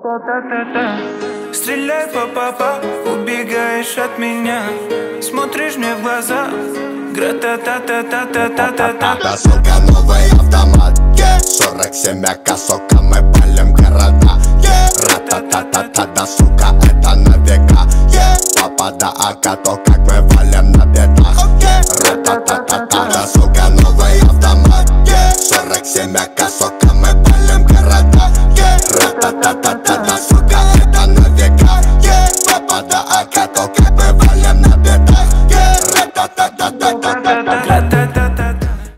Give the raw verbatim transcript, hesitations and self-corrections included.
Стреляй по папа, убегаешь от меня, смотришь мне в глаза. Гра-та-та-та-та-та-та-та-та. Да, сука, новый автомат, yeah. сорок семь АК, сука, мы палим города, yeah. Ра-та-та-та-та, да, сука, это на века, yeah. Папа да АК, то как мы валим на бедах, okay. Ра-та-та-та-та, да, сука, новый автомат, yeah. сорок семь АК, сука, мы палим города, yeah. Ра-та-та-та-та.